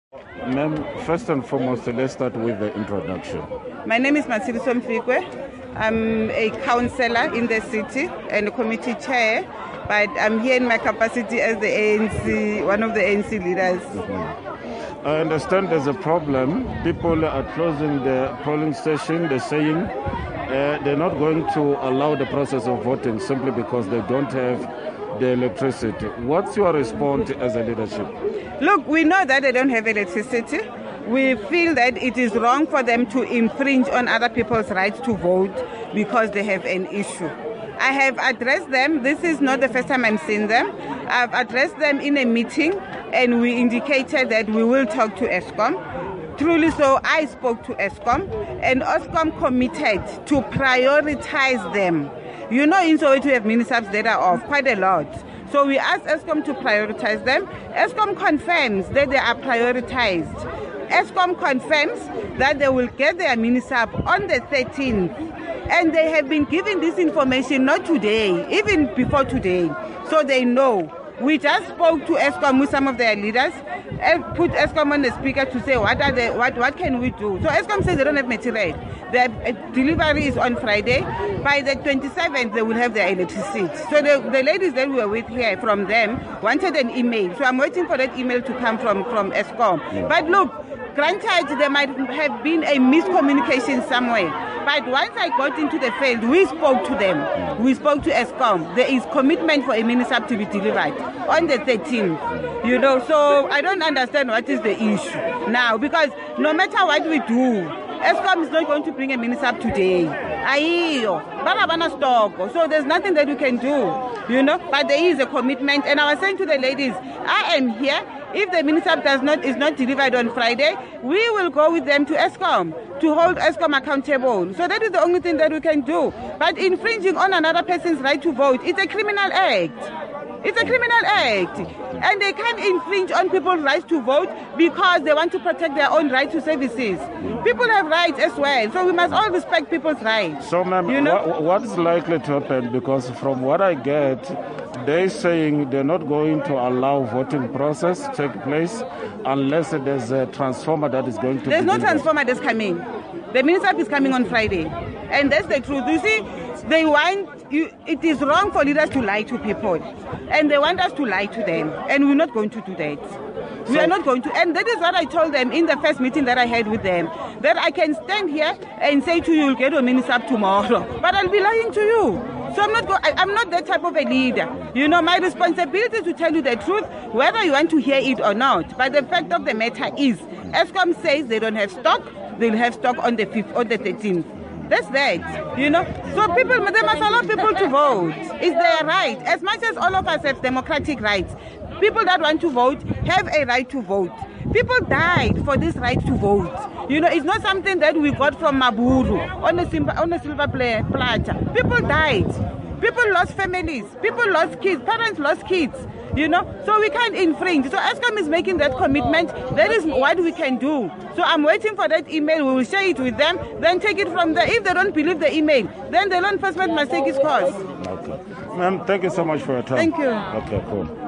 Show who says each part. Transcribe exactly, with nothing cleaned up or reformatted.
Speaker 1: Ma'am, first and foremost, let's start with the introduction.
Speaker 2: My name is Matshidiso Mfikwe. I'm a councillor in the city and a committee chair, but I'm here in my capacity as the A N C, one of the A N C leaders.
Speaker 1: Mm-hmm. I understand there's a problem. People are closing the polling station. They're saying uh, they're not going to allow the process of voting simply because they don't have the electricity. What's your response as a leadership?
Speaker 2: Look, we know that they don't have electricity. We feel that it is wrong for them to infringe on other people's rights to vote because they have an issue. I have addressed them. This is not the first time I'm seeing them. I've addressed them in a meeting and we indicated that we will talk to Eskom. Truly so, I spoke to Eskom and Eskom committed to prioritize them. You know, in Soweto we have mini-subs that are off, quite a lot. So we asked Eskom to prioritize them. Eskom confirms that they are prioritized. Eskom confirms that they will get their mini-sub on the thirteenth. And they have been giving this information not today, even before today. So they know. We just spoke to Eskom with some of their leaders and put Eskom on the speaker to say what are they, what what can we do. So Eskom says they don't have material. Their delivery is on Friday. By the twenty-seventh, they will have their electricity. So the, the ladies that we were with here from them wanted an email. So I'm waiting for that email to come from, from Eskom. Yeah. But look, granted, there might have been a miscommunication somewhere. But once I got into the field, we spoke to them. We spoke to Eskom. There is commitment for a mini-sub to be delivered on the thirteenth. You know, so I don't understand what is the issue now, because no matter what we do, Eskom is not going to bring a mini-sub today. Ayo, barabana stock. So there's nothing that we can do, you know. But there is a commitment, and I was saying to the ladies, I am here. If the mini-sub does not is not delivered on Friday, we will go with them to Eskom to hold Eskom accountable. So that is the only thing that we can do. But infringing on another person's right to vote, it's a criminal act. It's a criminal act. And they can't infringe on people's rights to vote because they want to protect their own right to services. People have rights as well, so we must all respect people's rights.
Speaker 1: So, ma'am, you know? what, what is likely to happen? Because from what I get, they're saying they're not going to allow voting process to take place unless there's a transformer that is going to
Speaker 2: There's
Speaker 1: be
Speaker 2: no
Speaker 1: delivered.
Speaker 2: transformer that's coming. The mini-sub is coming on Friday. And that's the truth. You see, they want you, it is wrong for leaders to lie to people. And they want us to lie to them. And we're not going to do that. We so, are not going to. And that is what I told them in the first meeting that I had with them. That I can stand here and say to you, you'll get a mini-sub tomorrow. But I'll be lying to you. So I'm not go I, I'm not that type of a leader. You know, my responsibility is to tell you the truth, whether you want to hear it or not. But the fact of the matter is, Eskom says they don't have stock. They'll have stock on the fifth or the thirteenth. That's that, you know. So people, they must allow people to vote. It's their right. As much as all of us have democratic rights, people that want to vote have a right to vote. People died for this right to vote. You know, it's not something that we got from Maburu on a, silver, on a silver platter. People died. People lost families. People lost kids. Parents lost kids. You know, so we can't infringe. So Eskom is making that commitment. That is what we can do. So I'm waiting for that email. We will share it with them, then take it from there. If they don't believe the email, then the law enforcement must take its course.
Speaker 1: Okay. Ma'am, thank you so much for your time.
Speaker 2: Thank you.
Speaker 1: Okay, cool.